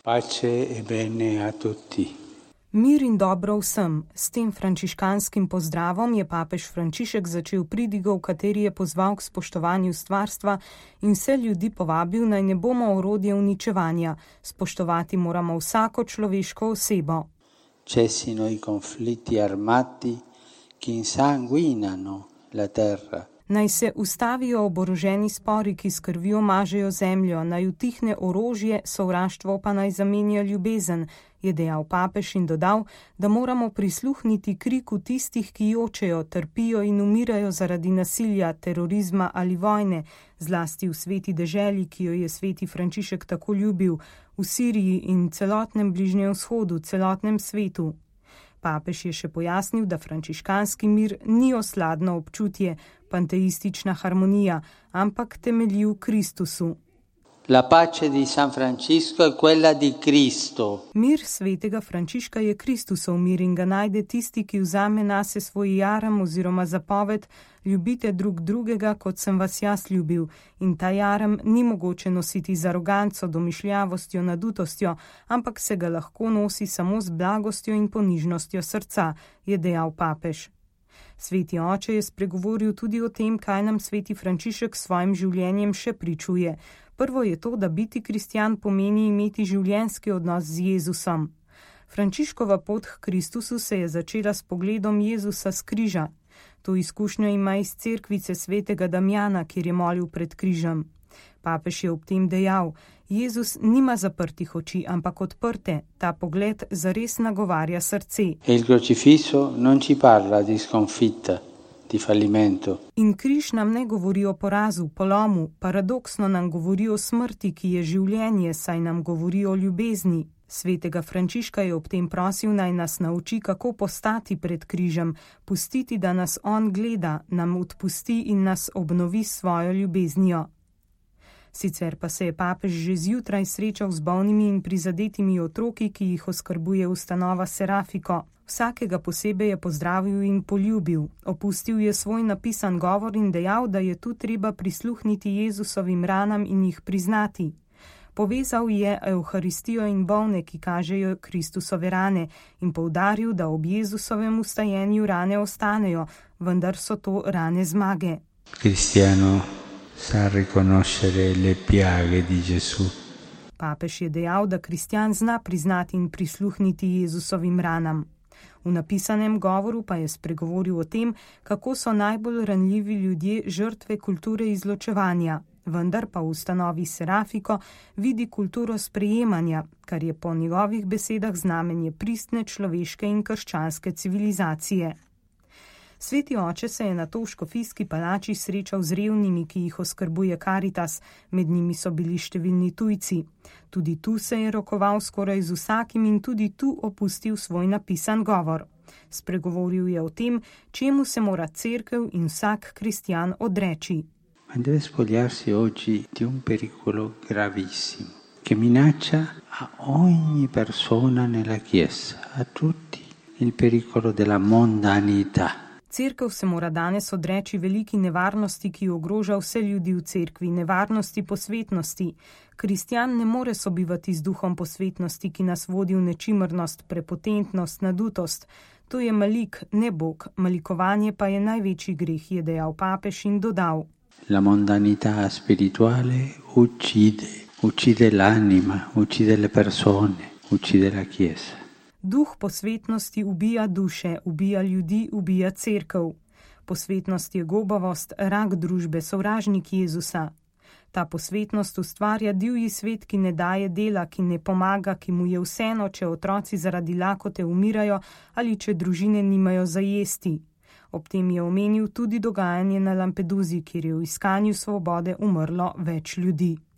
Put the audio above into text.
Pace e bene a tutti. Mir in dobro vsem. S tem frančiškanskim pozdravom je papež Frančišek začel pridigo, v kateri je pozval k spoštovanju stvarstva in vse ljudi povabil, naj ne bomo orodje uničevanja. Spoštovati moramo vsako človeško osebo. Cessino i conflitti armati che insanguinano la terra. Naj se ustavijo oboroženi spori, ki s krvjo mažejo zemljo, naj utihne orožje, sovraštvo pa naj zamenja ljubezen, je dejal papež in dodal, da moramo prisluhniti kriku tistih, ki jočejo, trpijo in umirajo zaradi nasilja, terorizma ali vojne, zlasti v sveti deželi, ki jo je sveti Frančišek tako ljubil, v Siriji in celotnem Bližnjem vzhodu, celotnem svetu. Papež je še pojasnil, da frančiškanski mir ni osladno občutje, panteistična harmonija, ampak temelji v Kristusu. La pace di San Francisco è quella di Cristo. Mir svetega Frančiška je Kristusov mir in ga najde tisti, ki vzame nase svoj jarem oziroma zapoved: ljubite drug drugega, kot sem vas jaz ljubil. In ta jarem ni mogoče nositi z aroganco, domišljavostjo, nadutostjo, ampak se ga lahko nosi samo z blagostjo in ponižnostjo srca, je dejal papež. Sveti oče je spregovoril tudi o tem, kaj nam sveti Frančišek s svojim življenjem še pričuje. Prvo je to, da biti kristjan pomeni imeti življenjski odnos z Jezusom. Frančiškova pot k Kristusu se je začela s pogledom Jezusa s križa. To izkušnjo ima iz cerkvice svetega Damjana, kjer je molil pred križem. Papež je ob tem dejal: Jezus nima zaprtih oči, ampak odprte. Ta pogled zares nagovarja srce. E il crocifisso non ci parla di sconfitta, di fallimento. In križ nam ne govori o porazu, polomu, paradoksno nam govori o smrti, ki je življenje, saj nam govori o ljubezni. Svetega Frančiška je ob tem prosil, naj nas nauči, kako postati pred križem, pustiti, da nas on gleda, nam odpusti in nas obnovi s svojo ljubeznijo. Sicer pa se je papež že zjutraj srečal z bolnimi in prizadetimi otroki, ki jih oskrbuje ustanova Serafiko. Vsakega posebej je pozdravil in poljubil. Opustil je svoj napisan govor in dejal, da je tu treba prisluhniti Jezusovim ranam in jih priznati. Povezal je Evharistijo in bolne, ki kažejo Kristusove rane, in poudaril, da ob Jezusovem vstajenju rane ostanejo, vendar so to rane zmage. Cristiano sa riconoscere le piaghe di Gesù. Papež je dejal, da kristjan zna priznati in prisluhniti Jezusovim ranam. V napisanem govoru pa je spregovoril o tem, kako so najbolj ranljivi ljudje žrtve kulture izločevanja, vendar pa v ustanovi Serafiko vidi kulturo sprejemanja, kar je po njegovih besedah znamenje pristne človeške in krščanske civilizacije. Sveti oče se je nato v škofijski palači srečal z revnimi, ki jih oskrbuje Karitas, med njimi so bili številni tujci. Tudi tu se je rokoval skoraj z vsakim in tudi tu opustil svoj napisan govor. Spregovoril je o tem, čemu se mora cerkev in vsak kristjan odreči. Ma deve spogliarsi oggi di un pericolo gravissimo, che minaccia a ogni persona nella Chiesa, a tutti, il pericolo della mondanità. Cerkev se mora danes odreči veliki nevarnosti, ki ogroža vse ljudi v cerkvi, nevarnosti posvetnosti. Kristjan ne more sobivati z duhom posvetnosti, ki nas vodi v nečimrnost, prepotentnost, nadutost. To je malik, ne Bog, malikovanje pa je največji greh, je dejal papež in dodal. La mondanità spirituale uccide l'anima, uccide le persone, uccide la Chiesa. Duh posvetnosti ubija duše, ubija ljudi, ubija cerkev. Posvetnost je gobavost, rak družbe, sovražnik Jezusa. Ta posvetnost ustvarja divji svet, ki ne daje dela, ki ne pomaga, ki mu je vseeno, če otroci zaradi lakote umirajo ali če družine nimajo za jesti. Ob tem je omenil tudi dogajanje na Lampeduzi, kjer je v iskanju svobode umrlo več ljudi.